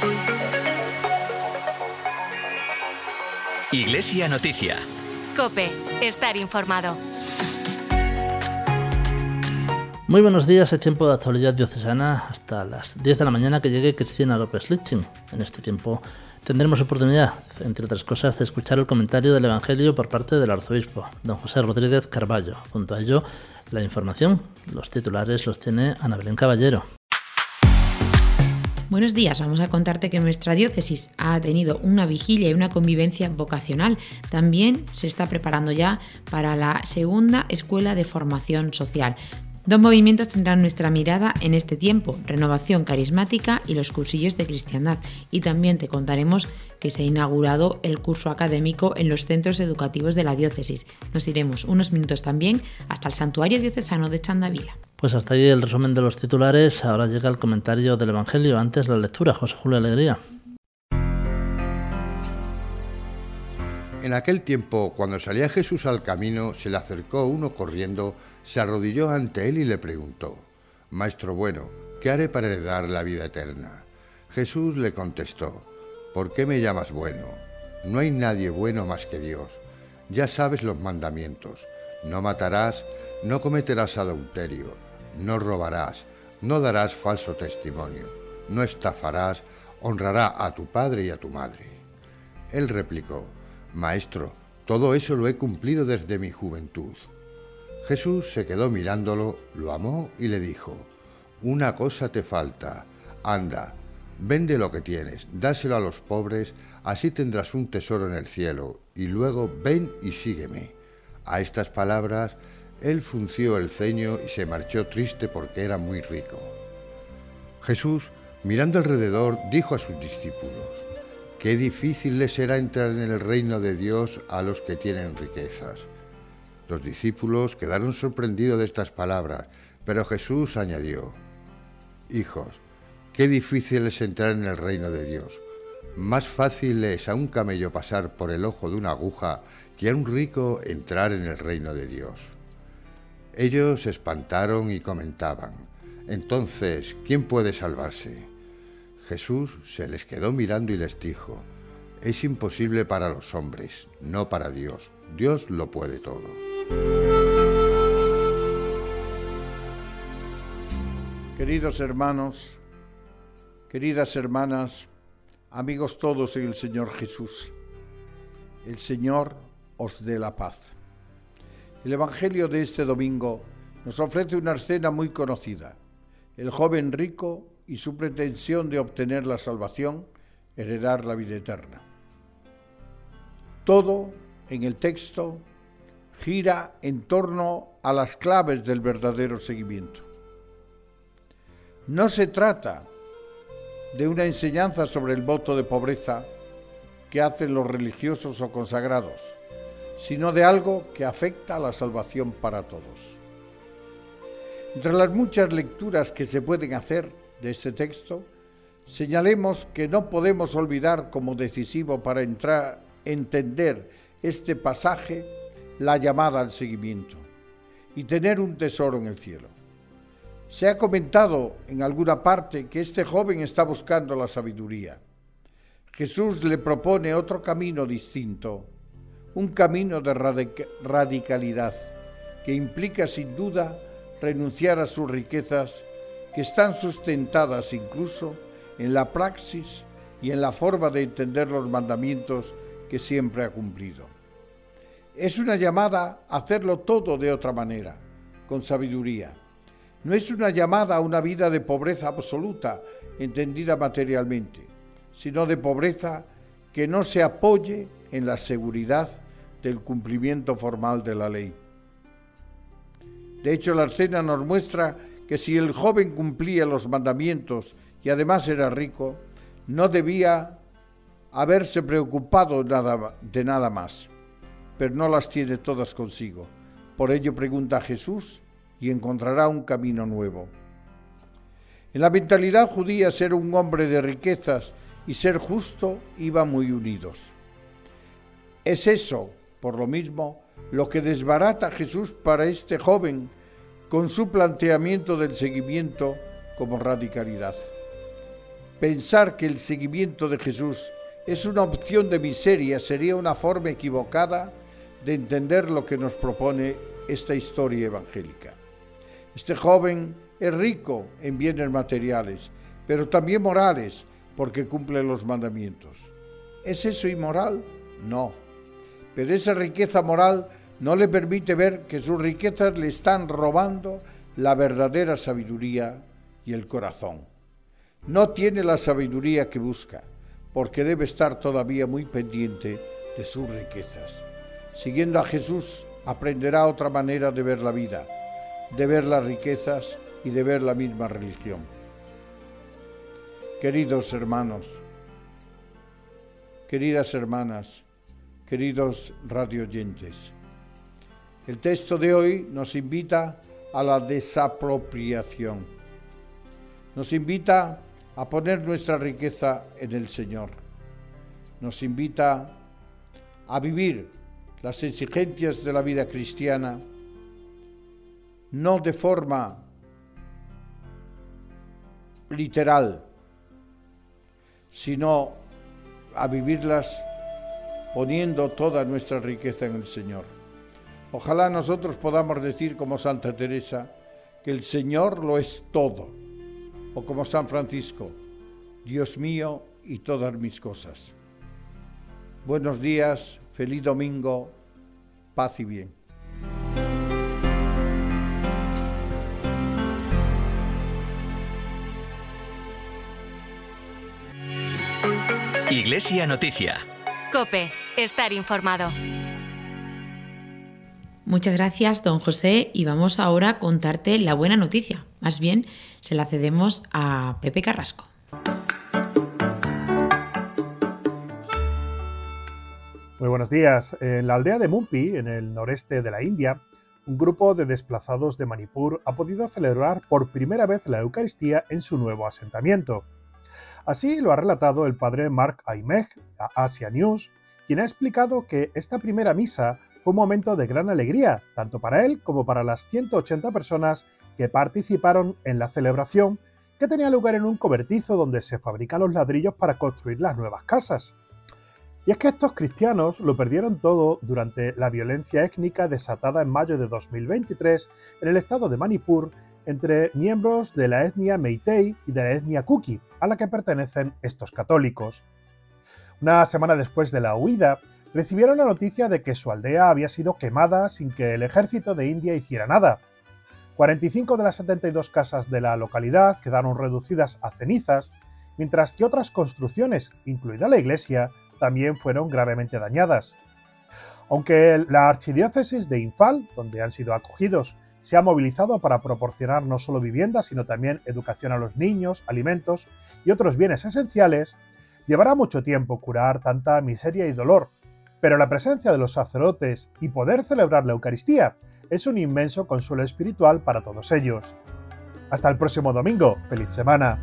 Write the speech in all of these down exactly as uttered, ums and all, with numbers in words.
Iglesia Noticia. COPE. Estar informado. Muy buenos días, es tiempo de actualidad diocesana hasta las diez de la mañana que llegue Cristina López Lichting. En este tiempo tendremos oportunidad, entre otras cosas, de escuchar el comentario del Evangelio por parte del arzobispo, don José Rodríguez Carballo. Junto a ello, la información, los titulares los tiene Ana Belén Caballero. Buenos días, vamos a contarte que nuestra diócesis ha tenido una vigilia y una convivencia vocacional. También se está preparando ya para la segunda escuela de formación social. Dos movimientos tendrán nuestra mirada en este tiempo: Renovación Carismática y los cursillos de cristiandad. Y también te contaremos que se ha inaugurado el curso académico en los centros educativos de la diócesis. Nos iremos unos minutos también hasta el Santuario Diocesano de Chandavila. Pues hasta ahí el resumen de los titulares. Ahora llega el comentario del Evangelio. Antes la lectura. José Julio Alegría. En aquel tiempo, cuando salía Jesús al camino, se le acercó uno corriendo, se arrodilló ante él y le preguntó: Maestro bueno, ¿qué haré para heredar la vida eterna? Jesús le contestó: ¿Por qué me llamas bueno? No hay nadie bueno más que Dios. Ya sabes los mandamientos: no matarás, no cometerás adulterio, no robarás, no darás falso testimonio, no estafarás, honrará a tu padre y a tu madre. Él replicó: Maestro, todo eso lo he cumplido desde mi juventud. Jesús se quedó mirándolo, lo amó y le dijo: Una cosa te falta, anda, vende lo que tienes, dáselo a los pobres, así tendrás un tesoro en el cielo, y luego ven y sígueme. A estas palabras, él frunció el ceño y se marchó triste porque era muy rico. Jesús, mirando alrededor, dijo a sus discípulos: Qué difícil les será entrar en el reino de Dios a los que tienen riquezas. Los discípulos quedaron sorprendidos de estas palabras, pero Jesús añadió: Hijos, qué difícil es entrar en el reino de Dios. Más fácil es a un camello pasar por el ojo de una aguja que a un rico entrar en el reino de Dios. Ellos se espantaron y comentaban: Entonces, ¿quién puede salvarse? Jesús se les quedó mirando y les dijo: Es imposible para los hombres, no para Dios. Dios lo puede todo. Queridos hermanos, queridas hermanas, amigos todos en el Señor Jesús, el Señor os dé la paz. El Evangelio de este domingo nos ofrece una escena muy conocida: el joven rico y su pretensión de obtener la salvación, heredar la vida eterna. Todo en el texto gira en torno a las claves del verdadero seguimiento. No se trata de una enseñanza sobre el voto de pobreza que hacen los religiosos o consagrados, sino de algo que afecta a la salvación para todos. Entre las muchas lecturas que se pueden hacer de este texto, señalemos que no podemos olvidar como decisivo para entrar, entender este pasaje la llamada al seguimiento y tener un tesoro en el cielo. Se ha comentado en alguna parte que este joven está buscando la sabiduría. Jesús le propone otro camino distinto, un camino de radic- radicalidad que implica sin duda renunciar a sus riquezas, que están sustentadas incluso en la praxis y en la forma de entender los mandamientos que siempre ha cumplido. Es una llamada a hacerlo todo de otra manera, con sabiduría. No es una llamada a una vida de pobreza absoluta, entendida materialmente, sino de pobreza que no se apoye en la seguridad del cumplimiento formal de la ley. De hecho, la escena nos muestra que si el joven cumplía los mandamientos y además era rico, no debía haberse preocupado nada, de nada más, pero no las tiene todas consigo. Por ello pregunta a Jesús y encontrará un camino nuevo. En la mentalidad judía, ser un hombre de riquezas y ser justo iban muy unidos. Es eso, por lo mismo, lo que desbarata a Jesús para este joven con su planteamiento del seguimiento como radicalidad. Pensar que el seguimiento de Jesús es una opción de miseria sería una forma equivocada de entender lo que nos propone esta historia evangélica. Este joven es rico en bienes materiales, pero también morales, porque cumple los mandamientos. ¿Es eso inmoral? No. Pero esa riqueza moral no le permite ver que sus riquezas le están robando la verdadera sabiduría y el corazón. No tiene la sabiduría que busca, porque debe estar todavía muy pendiente de sus riquezas. Siguiendo a Jesús, aprenderá otra manera de ver la vida, de ver las riquezas y de ver la misma religión. Queridos hermanos, queridas hermanas, queridos radioyentes, el texto de hoy nos invita a la desapropiación. Nos invita a poner nuestra riqueza en el Señor. Nos invita a vivir las exigencias de la vida cristiana no de forma literal, sino a vivirlas poniendo toda nuestra riqueza en el Señor. Ojalá nosotros podamos decir como Santa Teresa que el Señor lo es todo, o como San Francisco, Dios mío y todas mis cosas. Buenos días, feliz domingo, paz y bien. Iglesia Noticia. COPE. Estar informado. Muchas gracias, don José, y vamos ahora a contarte la buena noticia. Más bien, se la cedemos a Pepe Carrasco. Muy buenos días. En la aldea de Mumpi, en el noreste de la India, un grupo de desplazados de Manipur ha podido celebrar por primera vez la Eucaristía en su nuevo asentamiento. Así lo ha relatado el padre Mark Aimeg a Asia News, quien ha explicado que esta primera misa fue un momento de gran alegría, tanto para él como para las ciento ochenta personas que participaron en la celebración, que tenía lugar en un cobertizo donde se fabrican los ladrillos para construir las nuevas casas. Y es que estos cristianos lo perdieron todo durante la violencia étnica desatada en mayo de dos mil veintitrés en el estado de Manipur entre miembros de la etnia Meitei y de la etnia Kuki, a la que pertenecen estos católicos. Una semana después de la huida, recibieron la noticia de que su aldea había sido quemada sin que el ejército de India hiciera nada. cuarenta y cinco de las setenta y dos casas de la localidad quedaron reducidas a cenizas, mientras que otras construcciones, incluida la iglesia, también fueron gravemente dañadas. Aunque la archidiócesis de Imphal, donde han sido acogidos, se ha movilizado para proporcionar no solo viviendas, sino también educación a los niños, alimentos y otros bienes esenciales, llevará mucho tiempo curar tanta miseria y dolor, pero la presencia de los sacerdotes y poder celebrar la Eucaristía es un inmenso consuelo espiritual para todos ellos. Hasta el próximo domingo. ¡Feliz semana!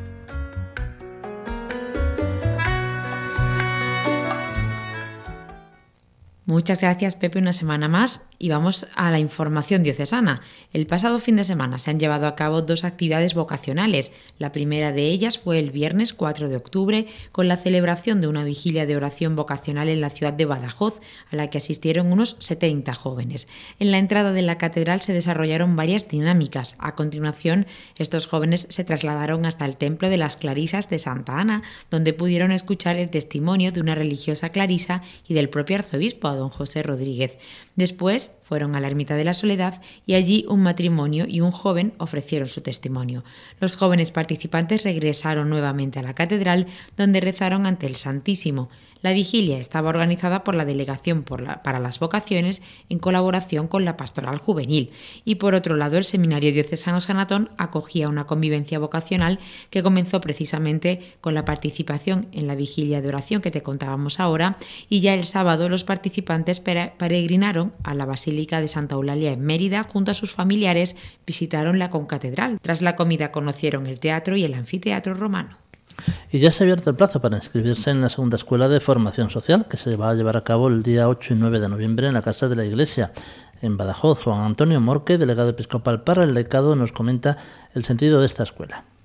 Muchas gracias, Pepe, una semana más, y vamos a la información diocesana. El pasado fin de semana se han llevado a cabo dos actividades vocacionales. La primera de ellas fue el viernes cuatro de octubre, con la celebración de una vigilia de oración vocacional en la ciudad de Badajoz, a la que asistieron unos setenta jóvenes. En la entrada de la catedral se desarrollaron varias dinámicas. A continuación, estos jóvenes se trasladaron hasta el templo de las Clarisas de Santa Ana, donde pudieron escuchar el testimonio de una religiosa clarisa y del propio arzobispo, don José Rodríguez. Después fueron a la Ermita de la Soledad y allí un matrimonio y un joven ofrecieron su testimonio. Los jóvenes participantes regresaron nuevamente a la catedral, donde rezaron ante el Santísimo. La vigilia estaba organizada por la Delegación por la, para las Vocaciones en colaboración con la Pastoral Juvenil, y por otro lado el Seminario Diocesano San Antón acogía una convivencia vocacional que comenzó precisamente con la participación en la vigilia de oración que te contábamos ahora, y ya el sábado los participantes peregrinaron a la Basílica de Santa Eulalia en Mérida. Junto a sus familiares visitaron la concatedral. Tras la comida conocieron el teatro y el anfiteatro romano. Y ya se ha abierto el plazo para inscribirse en la segunda escuela de formación social, que se va a llevar a cabo el día ocho y nueve de noviembre en la Casa de la Iglesia, en Badajoz. Juan Antonio Morque, delegado episcopal para el laicado, nos comenta el sentido de esta escuela.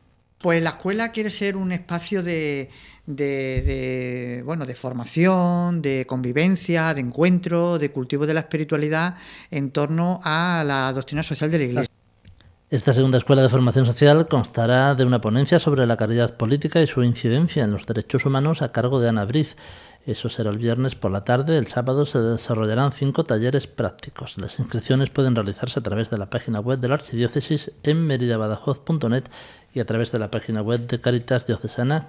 Pues la escuela quiere ser un espacio de, de, de, bueno, de formación, de convivencia, de encuentro, de cultivo de la espiritualidad en torno a la doctrina social de la Iglesia. Esta segunda escuela de formación social constará de una ponencia sobre la caridad política y su incidencia en los derechos humanos a cargo de Ana Briz. Eso será el viernes por la tarde. El sábado se desarrollarán cinco talleres prácticos. Las inscripciones pueden realizarse a través de la página web de la Archidiócesis en meridabadajoz punto net y a través de la página web de Caritas Diocesana,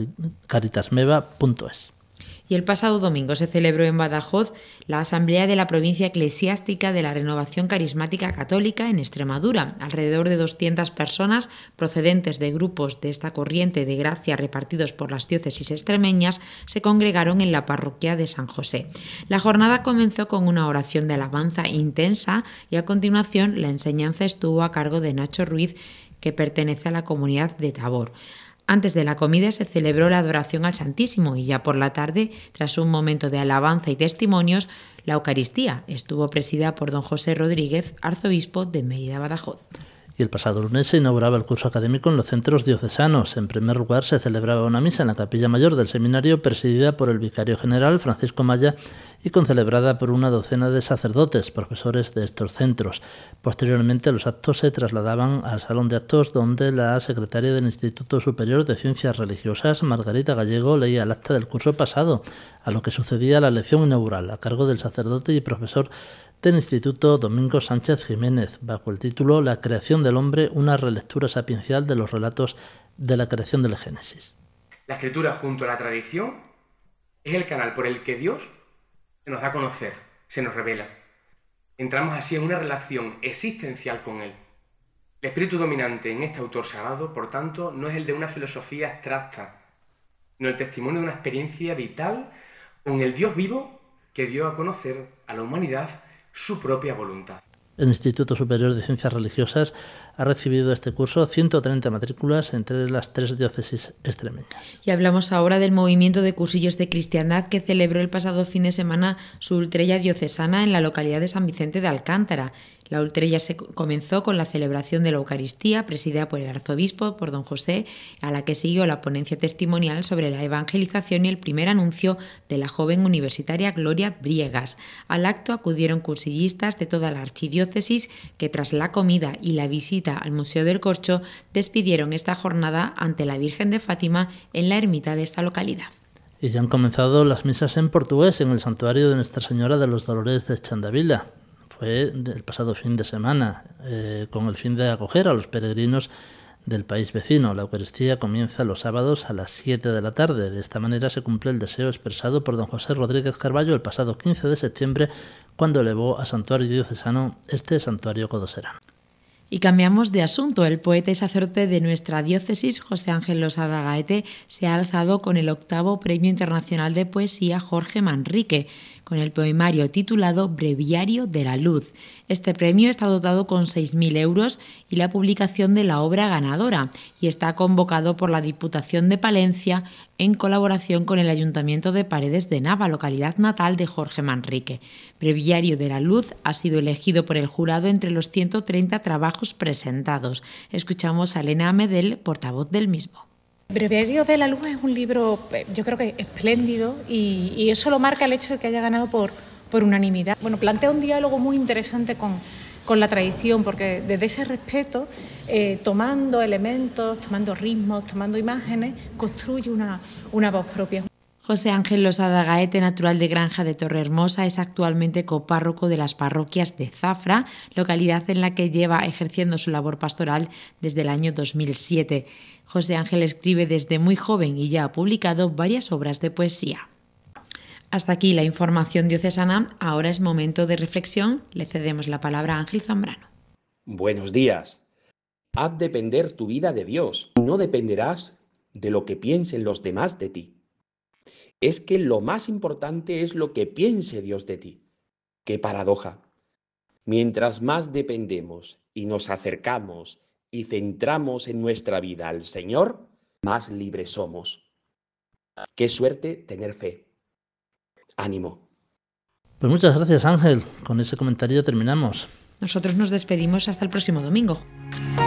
caritasmeva punto es. Y el pasado domingo se celebró en Badajoz la Asamblea de la Provincia Eclesiástica de la Renovación Carismática Católica en Extremadura. Alrededor de doscientas personas procedentes de grupos de esta corriente de gracia repartidos por las diócesis extremeñas se congregaron en la parroquia de San José. La jornada comenzó con una oración de alabanza intensa y a continuación la enseñanza estuvo a cargo de Nacho Ruiz, que pertenece a la comunidad de Tabor. Antes de la comida se celebró la adoración al Santísimo y ya por la tarde, tras un momento de alabanza y testimonios, la Eucaristía estuvo presidida por don José Rodríguez, arzobispo de Mérida-Badajoz. Y el pasado lunes se inauguraba el curso académico en los centros diocesanos. En primer lugar se celebraba una misa en la capilla mayor del seminario presidida por el vicario general Francisco Maya y concelebrada por una docena de sacerdotes, profesores de estos centros. Posteriormente los actos se trasladaban al salón de actos donde la secretaria del Instituto Superior de Ciencias Religiosas, Margarita Gallego, leía el acta del curso pasado, a lo que sucedía la lección inaugural a cargo del sacerdote y profesor del Instituto Domingo Sánchez Jiménez, bajo el título La creación del hombre, una relectura sapiencial de los relatos de la creación del Génesis. La escritura junto a la tradición es el canal por el que Dios se nos da a conocer, se nos revela. Entramos así en una relación existencial con Él. El espíritu dominante en este autor sagrado, por tanto, no es el de una filosofía abstracta, sino el testimonio de una experiencia vital con el Dios vivo que dio a conocer a la humanidad su propia voluntad. El Instituto Superior de Ciencias Religiosas ha recibido este curso ciento treinta matrículas entre las tres diócesis extremeñas. Y hablamos ahora del movimiento de cursillos de cristiandad que celebró el pasado fin de semana su ultrella diocesana en la localidad de San Vicente de Alcántara. La ultrella se comenzó con la celebración de la Eucaristía, presidida por el arzobispo, por don José, a la que siguió la ponencia testimonial sobre la evangelización y el primer anuncio de la joven universitaria Gloria Briegas. Al acto acudieron cursillistas de toda la archidiócesis que tras la comida y la visita al Museo del Corcho despidieron esta jornada ante la Virgen de Fátima en la ermita de esta localidad. Y ya han comenzado las misas en portugués en el santuario de Nuestra Señora de los Dolores de Chandavila. Fue el pasado fin de semana, eh, con el fin de acoger a los peregrinos del país vecino. La Eucaristía comienza los sábados a las siete de la tarde. De esta manera se cumple el deseo expresado por don José Rodríguez Carballo el pasado quince de septiembre, cuando elevó a santuario diocesano este santuario codoserano. Y cambiamos de asunto. El poeta y sacerdote de nuestra diócesis, José Ángel Losada Gaete, se ha alzado con el octavo Premio Internacional de Poesía Jorge Manrique, con el poemario titulado Breviario de la Luz. Este premio está dotado con seis mil euros y la publicación de la obra ganadora y está convocado por la Diputación de Palencia en colaboración con el Ayuntamiento de Paredes de Nava, localidad natal de Jorge Manrique. Breviario de la Luz ha sido elegido por el jurado entre los ciento treinta trabajos presentados. Escuchamos a Elena Amedel, portavoz del mismo. Breviario de la Luz es un libro, yo creo que espléndido, y, y eso lo marca el hecho de que haya ganado por, por unanimidad. Bueno, plantea un diálogo muy interesante con, con la tradición, porque desde ese respeto, eh, tomando elementos, tomando ritmos, tomando imágenes, construye una, una voz propia. José Ángel Losada Gaete, natural de Granja de Torrehermosa, es actualmente copárroco de las parroquias de Zafra, localidad en la que lleva ejerciendo su labor pastoral desde el año dos mil siete. José Ángel escribe desde muy joven y ya ha publicado varias obras de poesía. Hasta aquí la información diocesana. Ahora es momento de reflexión. Le cedemos la palabra a Ángel Zambrano. Buenos días. Haz depender tu vida de Dios y no dependerás de lo que piensen los demás de ti. Es que lo más importante es lo que piense Dios de ti. ¡Qué paradoja! Mientras más dependemos y nos acercamos y centramos en nuestra vida al Señor, más libres somos. ¡Qué suerte tener fe! ¡Ánimo! Pues muchas gracias, Ángel. Con ese comentario terminamos. Nosotros nos despedimos hasta el próximo domingo.